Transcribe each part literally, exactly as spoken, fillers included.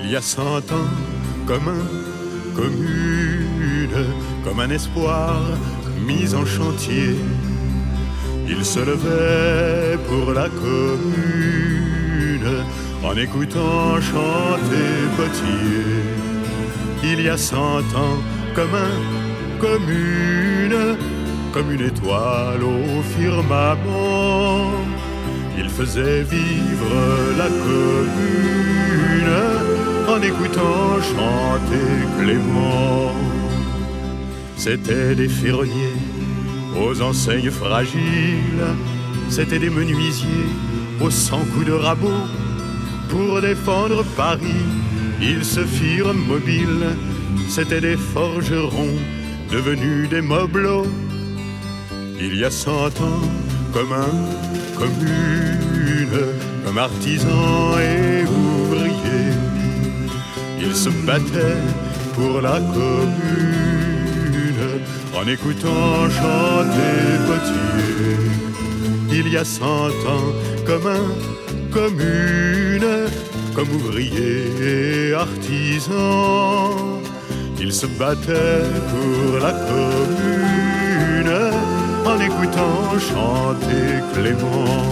Il y a cent ans, comme un commune, comme un espoir mis en chantier, il se levait pour la commune en écoutant chanter Potier. Il y a cent ans, comme un commune, comme une étoile au firmament, il faisait vivre la commune en écoutant chanter Clément. C'étaient des ferronniers aux enseignes fragiles, c'étaient des menuisiers aux cent coups de rabot. Pour défendre Paris, ils se firent mobiles, c'étaient des forgerons devenus des mobelots. Il y a cent ans, comme un commune, comme artisans et ouvriers, ils se battaient pour la commune en écoutant chanter Potier. Il y a cent ans, comme un commune, comme ouvriers et artisans, ils se battaient pour la commune en écoutant chanter Clément.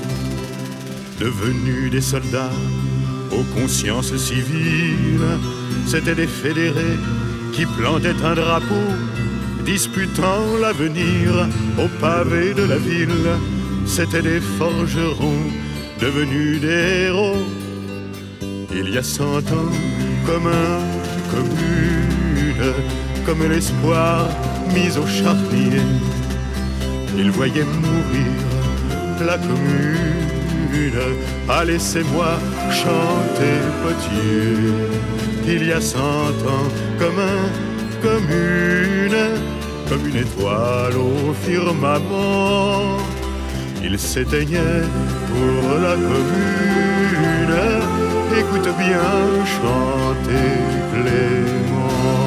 Devenus des soldats aux consciences civiles, c'étaient des fédérés qui plantaient un drapeau, disputant l'avenir au pavé de la ville. C'étaient des forgerons devenus des héros. Il y a cent ans, comme un commune, comme l'espoir mis au charnier, il voyait mourir la commune. Ah, laissez-moi chanter Potier. Il y a cent ans, comme un commune, comme une étoile au firmament, il s'éteignait pour la commune. Écoute bien chanter Clément.